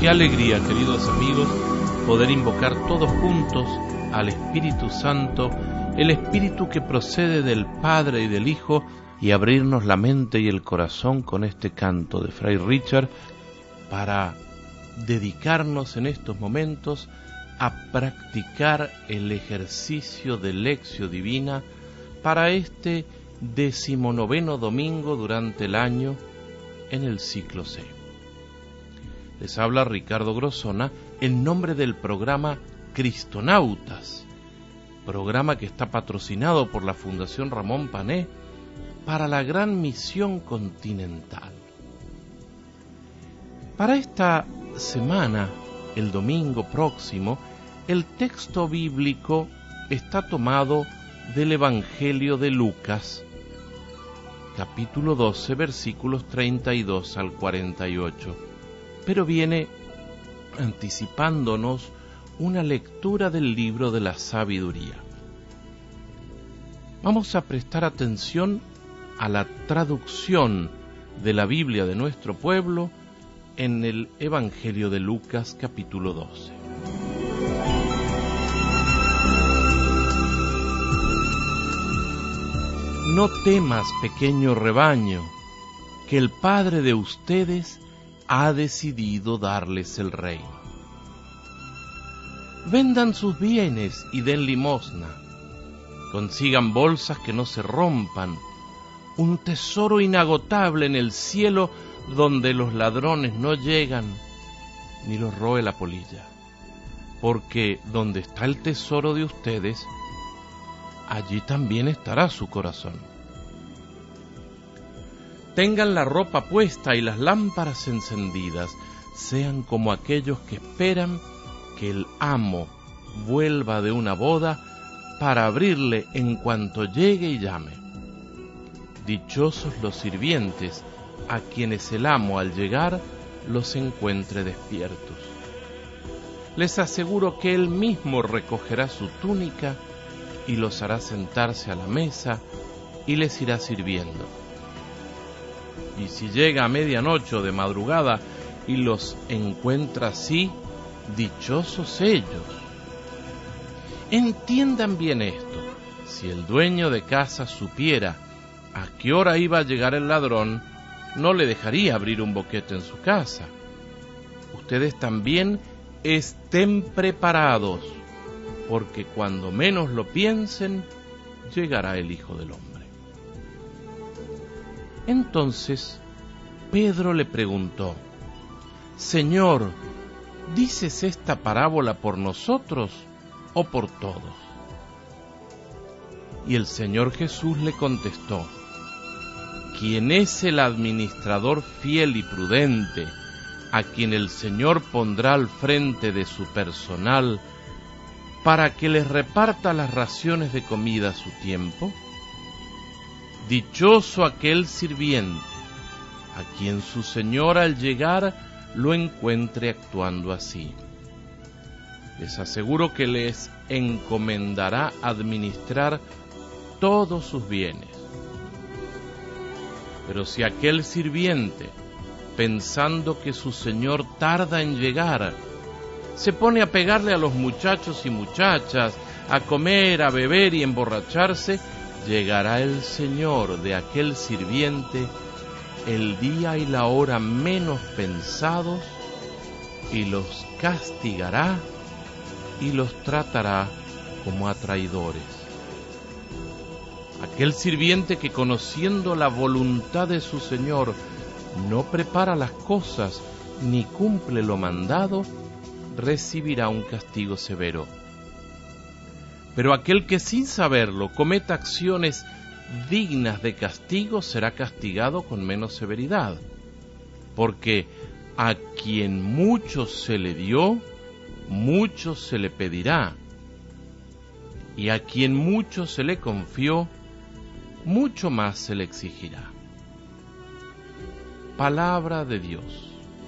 Qué alegría, queridos amigos, poder invocar todos juntos al Espíritu Santo, el Espíritu que procede del Padre y del Hijo, y abrirnos la mente y el corazón con este canto de Fray Richard para dedicarnos en estos momentos a practicar el ejercicio de Lectio Divina para este 19º domingo durante el año en el ciclo C. Les habla Ricardo Grosona en nombre del programa Cristonautas, programa que está patrocinado por la Fundación Ramón Pané para la Gran Misión Continental. Para esta semana, el domingo próximo, el texto bíblico está tomado del Evangelio de Lucas, capítulo 12, versículos 32 al 48, pero viene anticipándonos una lectura del libro de la sabiduría. Vamos a prestar atención a la traducción de la Biblia de nuestro pueblo en el Evangelio de Lucas, capítulo 12. No temas, pequeño rebaño, que el Padre de ustedes ha decidido darles el reino. Vendan sus bienes y den limosna. Consigan bolsas que no se rompan, un tesoro inagotable en el cielo donde los ladrones no llegan ni los roe la polilla. Porque donde está el tesoro de ustedes, allí también estará su corazón. Tengan la ropa puesta y las lámparas encendidas, sean como aquellos que esperan que el amo vuelva de una boda para abrirle en cuanto llegue y llame. Dichosos los sirvientes, a quienes el amo al llegar los encuentre despiertos. Les aseguro que él mismo recogerá su túnica y los hará sentarse a la mesa y les irá sirviendo. Y si llega a medianoche o de madrugada y los encuentra así, dichosos ellos. Entiendan bien esto: si el dueño de casa supiera a qué hora iba a llegar el ladrón, no le dejaría abrir un boquete en su casa. Ustedes también estén preparados, porque cuando menos lo piensen, llegará el Hijo del Hombre. Entonces Pedro le preguntó: Señor, ¿dices esta parábola por nosotros o por todos? Y el Señor Jesús le contestó: ¿Quién es el administrador fiel y prudente, a quien el Señor pondrá al frente de su personal para que les reparta las raciones de comida a su tiempo? Dichoso aquel sirviente, a quien su señor al llegar lo encuentre actuando así. Les aseguro que les encomendará administrar todos sus bienes. Pero si aquel sirviente, pensando que su señor tarda en llegar, se pone a pegarle a los muchachos y muchachas, a comer, a beber y emborracharse, llegará el señor de aquel sirviente el día y la hora menos pensados y los castigará y los tratará como a traidores. Aquel sirviente que, conociendo la voluntad de su señor, no prepara las cosas ni cumple lo mandado, recibirá un castigo severo. Pero aquel que sin saberlo cometa acciones dignas de castigo será castigado con menos severidad, porque a quien mucho se le dio, mucho se le pedirá, y a quien mucho se le confió, mucho más se le exigirá. Palabra de Dios.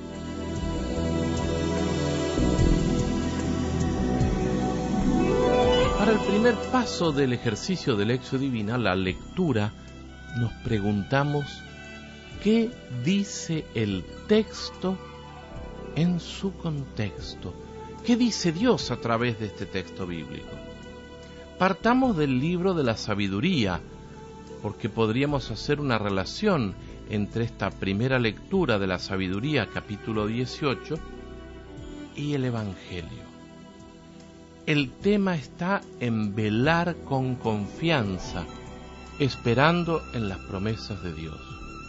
Para el primer paso del ejercicio de Lectio Divina, la lectura, nos preguntamos: ¿qué dice el texto en su contexto. ¿Qué dice Dios a través de este texto bíblico? Partamos del libro de la sabiduría, porque podríamos hacer una relación entre esta primera lectura de la sabiduría, capítulo 18, y el Evangelio. El tema está en velar con confianza, esperando en las promesas de Dios.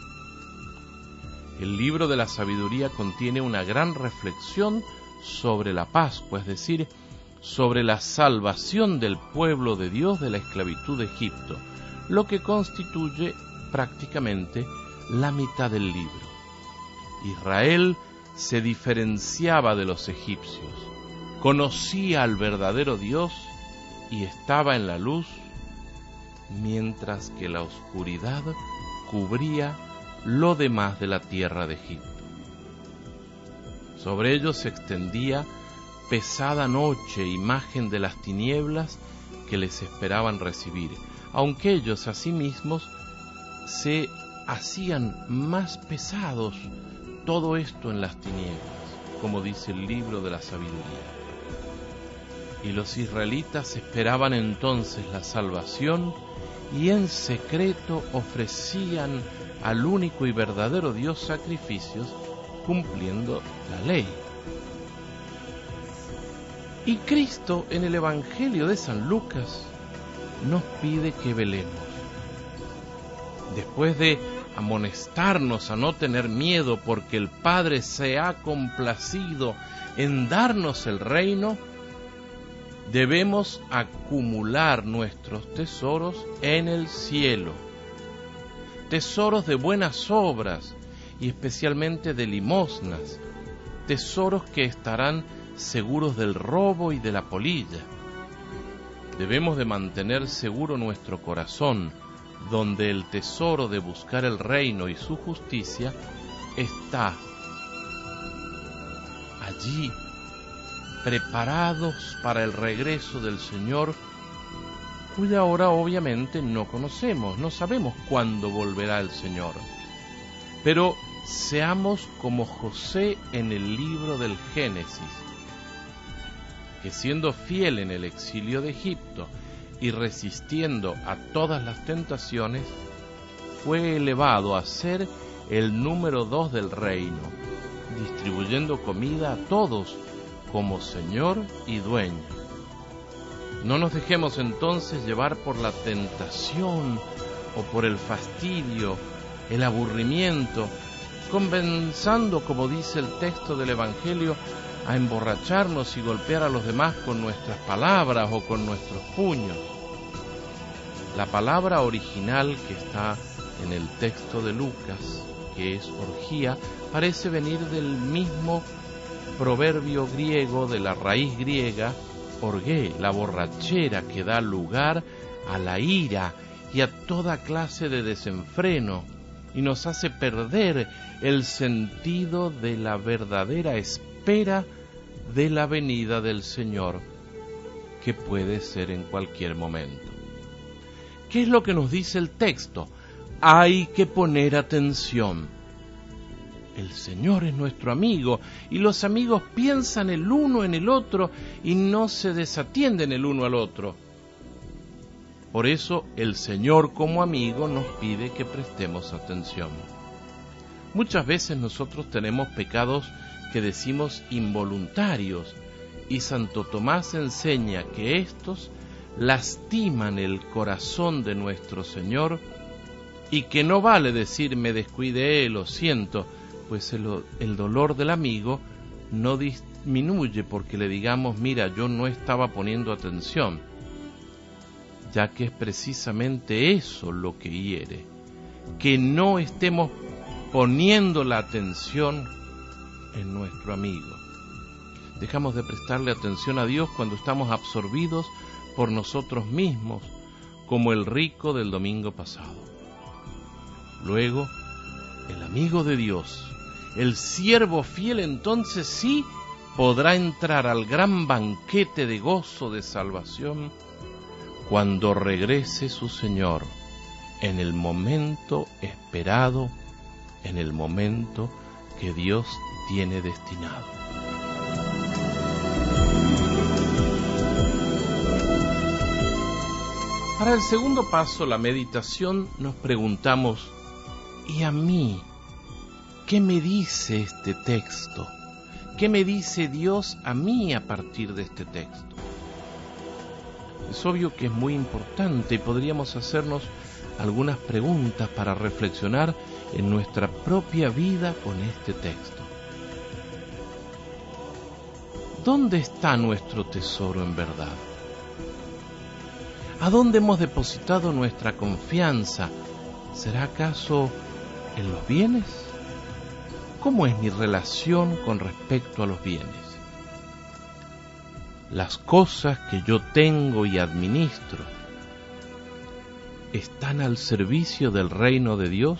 El libro de la sabiduría contiene una gran reflexión sobre la Pascua, es decir, sobre la salvación del pueblo de Dios de la esclavitud de Egipto, lo que constituye prácticamente la mitad del libro. Israel se diferenciaba de los egipcios, conocía al verdadero Dios y estaba en la luz, mientras que la oscuridad cubría lo demás de la tierra de Egipto. Sobre ellos se extendía pesada noche, imagen de las tinieblas que les esperaban recibir, aunque ellos a sí mismos se hacían más pesados, todo esto en las tinieblas, como dice el libro de la sabiduría. Y los israelitas esperaban entonces la salvación y en secreto ofrecían al único y verdadero Dios sacrificios, cumpliendo la ley. Y Cristo en el Evangelio de San Lucas nos pide que velemos. Después de amonestarnos a no tener miedo porque el Padre se ha complacido en darnos el reino, debemos acumular nuestros tesoros en el cielo, tesoros de buenas obras y especialmente de limosnas, tesoros que estarán seguros del robo y de la polilla. Debemos de mantener seguro nuestro corazón, donde el tesoro de buscar el reino y su justicia está allí, preparados para el regreso del Señor, cuya hora obviamente no conocemos, no sabemos cuándo volverá el Señor. Pero seamos como José en el libro del Génesis, que siendo fiel en el exilio de Egipto y resistiendo a todas las tentaciones, fue elevado a ser el número 2 del reino, distribuyendo comida a todos como señor y dueño. No nos dejemos entonces llevar por la tentación o por el fastidio, el aburrimiento, comenzando, como dice el texto del Evangelio, a emborracharnos y golpear a los demás con nuestras palabras o con nuestros puños. La palabra original que está en el texto de Lucas, que es orgía, parece venir del mismo proverbio griego, de la raíz griega, orgé, la borrachera que da lugar a la ira y a toda clase de desenfreno, y nos hace perder el sentido de la verdadera espera de la venida del Señor, que puede ser en cualquier momento. ¿Qué es lo que nos dice el texto? Hay que poner atención. El Señor es nuestro amigo, y los amigos piensan el uno en el otro y no se desatienden el uno al otro. Por eso el Señor como amigo nos pide que prestemos atención. Muchas veces nosotros tenemos pecados que decimos involuntarios, y Santo Tomás enseña que estos lastiman el corazón de nuestro Señor y que no vale decir me descuidé, lo siento, pues el dolor del amigo no disminuye porque le digamos mira, yo no estaba poniendo atención, ya que es precisamente eso lo que hiere, que no estemos poniendo la atención en nuestro amigo. Dejamos de prestarle atención a Dios cuando estamos absorbidos por nosotros mismos, como el rico del domingo pasado. Luego, el amigo de Dios, el siervo fiel, entonces sí podrá entrar al gran banquete de gozo de salvación cuando regrese su Señor, en el momento esperado, en el momento que Dios tiene destinado. Para el segundo paso, la meditación, nos preguntamos, ¿y a mí? ¿Qué me dice este texto? ¿Qué me dice Dios a mí a partir de este texto? Es obvio que es muy importante y podríamos hacernos algunas preguntas para reflexionar en nuestra propia vida con este texto. ¿Dónde está nuestro tesoro en verdad? ¿A dónde hemos depositado nuestra confianza? ¿Será acaso en los bienes? ¿Cómo es mi relación con respecto a los bienes? Las cosas que yo tengo y administro, ¿están al servicio del reino de Dios?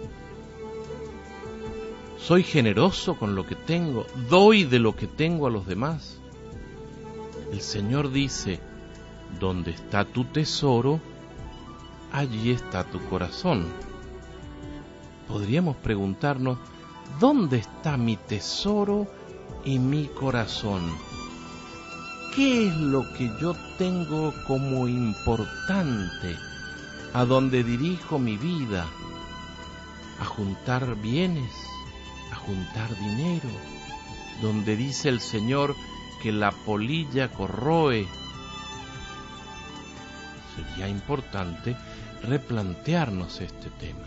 ¿Soy generoso con lo que tengo? ¿Doy de lo que tengo a los demás? El Señor dice, donde está tu tesoro, allí está tu corazón. Podríamos preguntarnos, ¿dónde está mi tesoro y mi corazón? ¿Qué es lo que yo tengo como importante? ¿A dónde dirijo mi vida? ¿A juntar bienes? ¿A juntar dinero? Donde dice el Señor que la polilla corroe. Sería importante replantearnos este tema.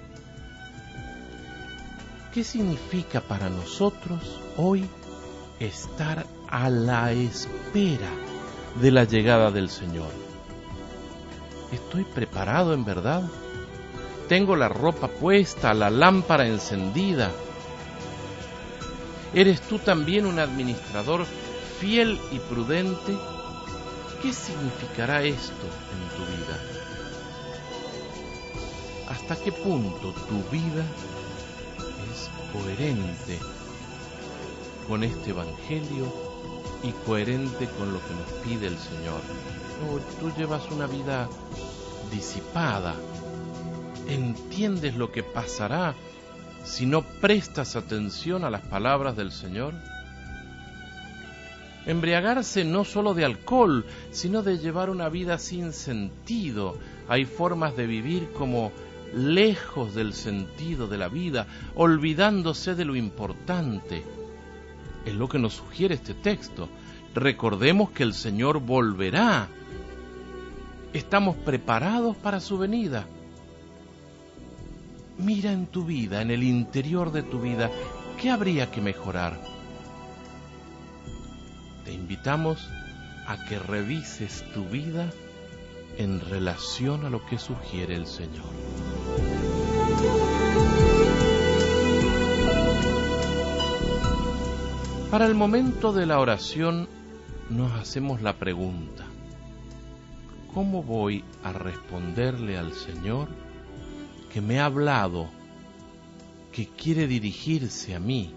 ¿Qué significa para nosotros hoy estar a la espera de la llegada del Señor? ¿Estoy preparado en verdad? ¿Tengo la ropa puesta, la lámpara encendida? ¿Eres tú también un administrador fiel y prudente? ¿Qué significará esto en tu vida? ¿Hasta qué punto tu vida es coherente con este Evangelio y coherente con lo que nos pide el Señor? ¿O tú llevas una vida disipada? ¿Entiendes lo que pasará si no prestas atención a las palabras del Señor? Embriagarse no solo de alcohol, sino de llevar una vida sin sentido. Hay formas de vivir como lejos del sentido de la vida, olvidándose de lo importante. Es lo que nos sugiere este texto. Recordemos que el Señor volverá. ¿Estamos preparados para su venida? Mira en tu vida, en el interior de tu vida, ¿qué habría que mejorar? Te invitamos a que revises tu vida en relación a lo que sugiere el Señor. Para el momento de la oración nos hacemos la pregunta: ¿cómo voy a responderle al Señor que me ha hablado, que quiere dirigirse a mí?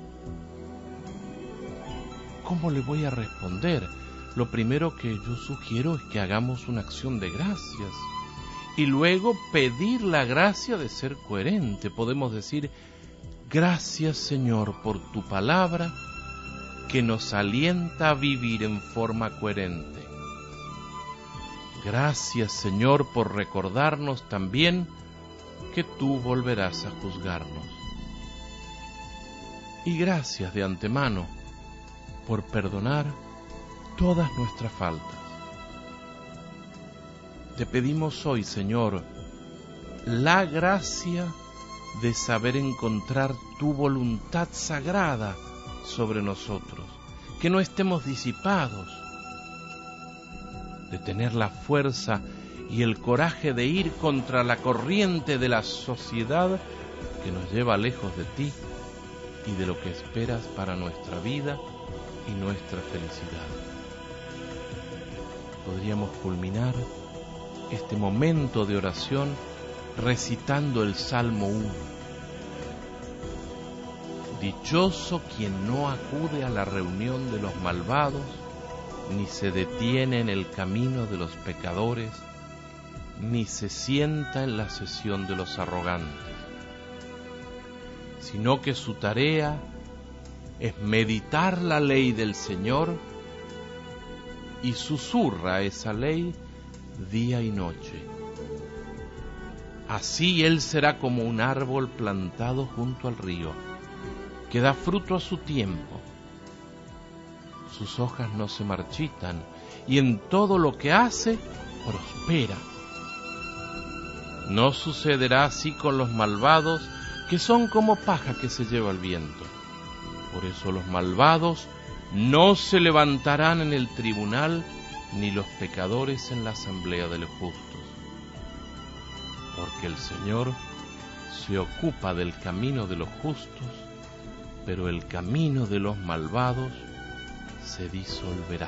¿Cómo le voy a responder? Lo primero que yo sugiero es que hagamos una acción de gracias y luego pedir la gracia de ser coherente. Podemos decir: gracias, Señor, por tu palabra que nos alienta a vivir en forma coherente. Gracias, Señor, por recordarnos también que tú volverás a juzgarnos. Y gracias de antemano por perdonar todas nuestras faltas. Te pedimos hoy, Señor, la gracia de saber encontrar tu voluntad sagrada sobre nosotros, que no estemos disipados, de tener la fuerza y el coraje de ir contra la corriente de la sociedad que nos lleva lejos de ti y de lo que esperas para nuestra vida y nuestra felicidad. Podríamos culminar este momento de oración recitando el Salmo 1. Dichoso quien no acude a la reunión de los malvados, ni se detiene en el camino de los pecadores, ni se sienta en la sesión de los arrogantes, sino que su tarea es meditar la ley del Señor y susurra esa ley día y noche. Así él será como un árbol plantado junto al río, que da fruto a su tiempo. Sus hojas no se marchitan, y en todo lo que hace, prospera. No sucederá así con los malvados, que son como paja que se lleva el viento. Por eso los malvados no se levantarán en el tribunal, ni los pecadores en la asamblea de los justos. Porque el Señor se ocupa del camino de los justos, pero el camino de los malvados se disolverá.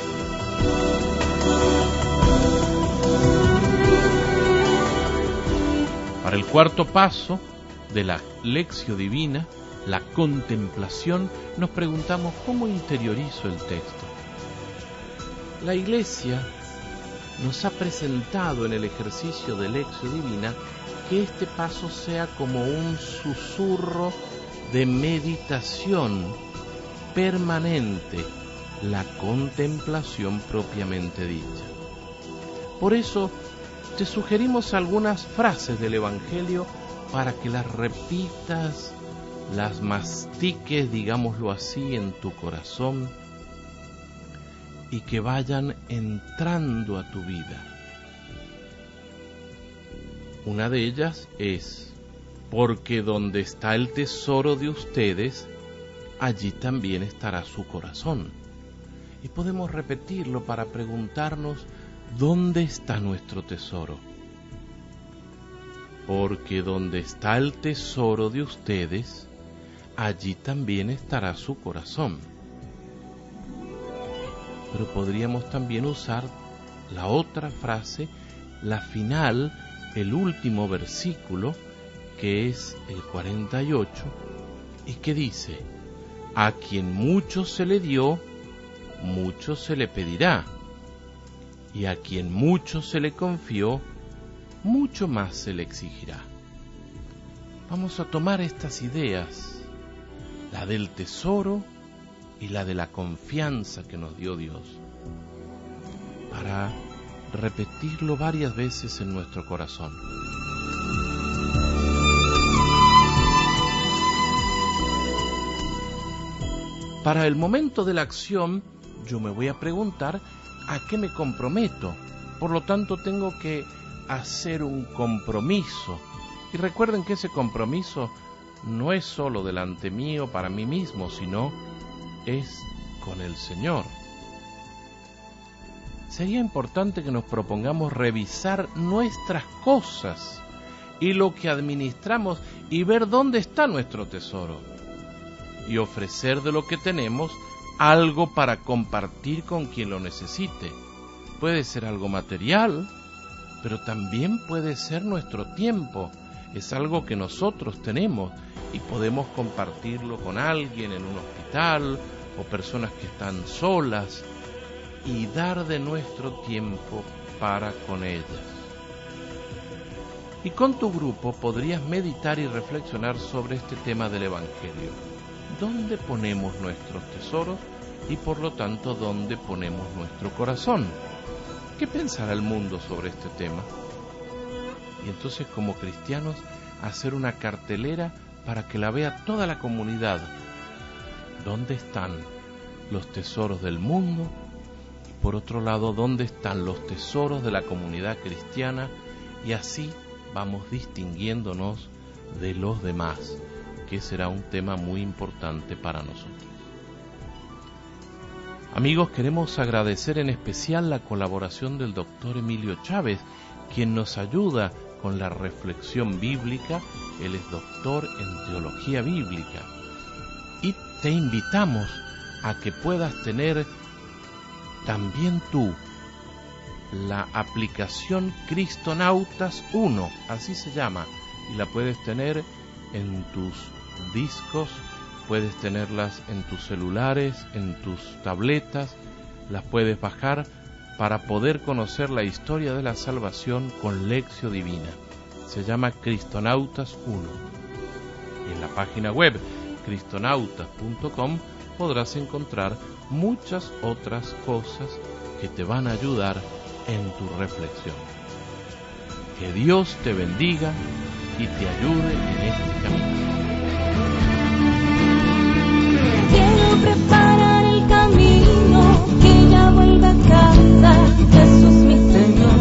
Para el cuarto paso de la Lectio Divina, la contemplación, nos preguntamos cómo interiorizo el texto. La Iglesia nos ha presentado en el ejercicio de Lectio Divina que este paso sea como un susurro de meditación permanente, la contemplación propiamente dicha. Por eso te sugerimos algunas frases del Evangelio para que las repitas, las mastiques, digámoslo así, en tu corazón y que vayan entrando a tu vida. Una de ellas es: porque donde está el tesoro de ustedes, allí también estará su corazón. Y podemos repetirlo para preguntarnos: ¿dónde está nuestro tesoro? Porque donde está el tesoro de ustedes, allí también estará su corazón. Pero podríamos también usar la otra frase, la final, el último versículo, que es el 48, y que dice: a quien mucho se le dio, mucho se le pedirá, y a quien mucho se le confió, mucho más se le exigirá. Vamos a tomar estas ideas, la del tesoro y la de la confianza que nos dio Dios, para repetirlo varias veces en nuestro corazón. Para el momento de la acción, yo me voy a preguntar a qué me comprometo. Por lo tanto, tengo que hacer un compromiso. Y recuerden que ese compromiso no es solo delante mío, para mí mismo, sino es con el Señor. Sería importante que nos propongamos revisar nuestras cosas y lo que administramos y ver dónde está nuestro tesoro, y ofrecer de lo que tenemos algo para compartir con quien lo necesite. Puede ser algo material, pero también puede ser nuestro tiempo. Es algo que nosotros tenemos y podemos compartirlo con alguien en un hospital o personas que están solas, y dar de nuestro tiempo para con ellas. Y con tu grupo podrías meditar y reflexionar sobre este tema del Evangelio. ¿Dónde ponemos nuestros tesoros y por lo tanto dónde ponemos nuestro corazón? ¿Qué pensará el mundo sobre este tema? Y entonces, como cristianos, hacer una cartelera para que la vea toda la comunidad. ¿Dónde están los tesoros del mundo? Y por otro lado, ¿dónde están los tesoros de la comunidad cristiana? Y así vamos distinguiéndonos de los demás, que será un tema muy importante para nosotros. Amigos, queremos agradecer en especial la colaboración del doctor Emilio Chávez, quien nos ayuda con la reflexión bíblica. Él es doctor en teología bíblica. Y te invitamos a que puedas tener también tú la aplicación Cristonautas 1, así se llama, y la puedes tener en tus discos, puedes tenerlas en tus celulares, en tus tabletas, las puedes bajar para poder conocer la historia de la salvación con Lectio Divina. Se llama Cristonautas 1. En la página web cristonautas.com podrás encontrar muchas otras cosas que te van a ayudar en tu reflexión. Que Dios te bendiga y te ayude en este camino. Quiero preparar el camino, que ya vuelva a casa, Jesús mi Señor.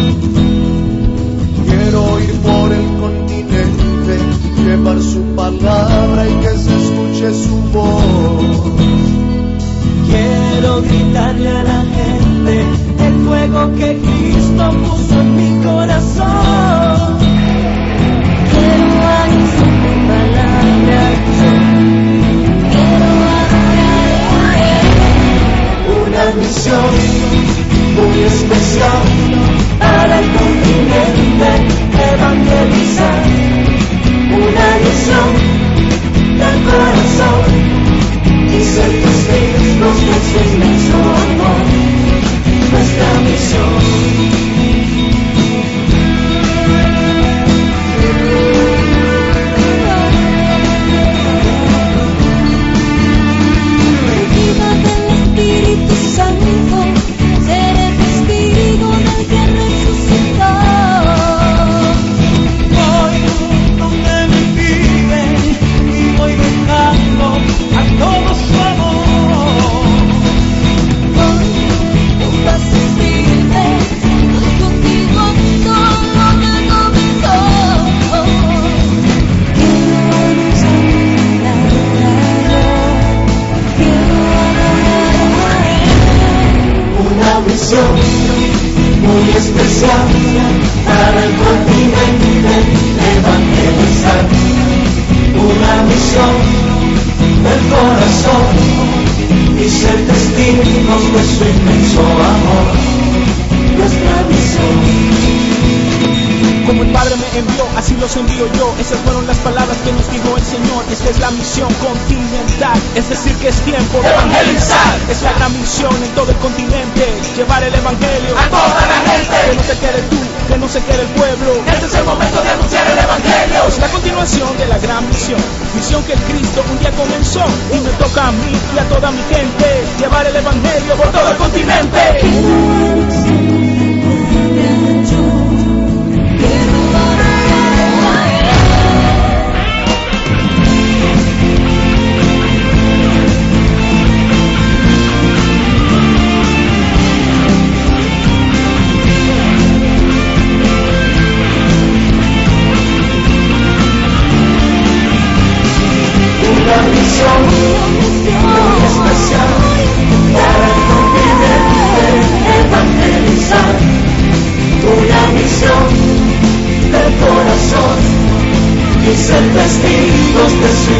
Quiero ir por el continente, llevar su palabra y que se escuche su voz. Quiero gritarle a la gente el fuego que Cristo puso en mi corazón. Quiero anunciar tu palabra, quiero adorar a Él. Una misión muy especial Para el continente evangelizar. Una misión del corazón y ser testigos de su inmenso amor. Nuestra misión. Viva del Espíritu Santo, seré testigo del que resucitó. Voy donde me piden y voy dejando a todo su amor. Voy a servirte, voy contigo todo lo que comenzó. Quiero anunciar tu palabra, quiero adorar a Él. Una misión muy especial para el continente evangelizar. Una misión del corazón y ser testigos de su inmenso amor. Nuestra misión. Como el Padre me envió, así los envío yo. Esas fueron las palabras que nos dijo el Señor. Esta es la misión continental, es decir que es tiempo de evangelizar. Es la gran misión en todo el continente, llevar el evangelio A toda la gente. Que no te quede tú, que no se quede el pueblo. Este es el momento de anunciar el evangelio. Es la continuación de la gran misión, misión que el Cristo un día comenzó. Y me toca a mí y a toda mi gente, llevar el evangelio por todo el continente. Quiero anunciar tu palabra, yo quiero adorar a Él. Una misión muy especial para el continente evangelizar. Una misión del corazón y ser testigos de su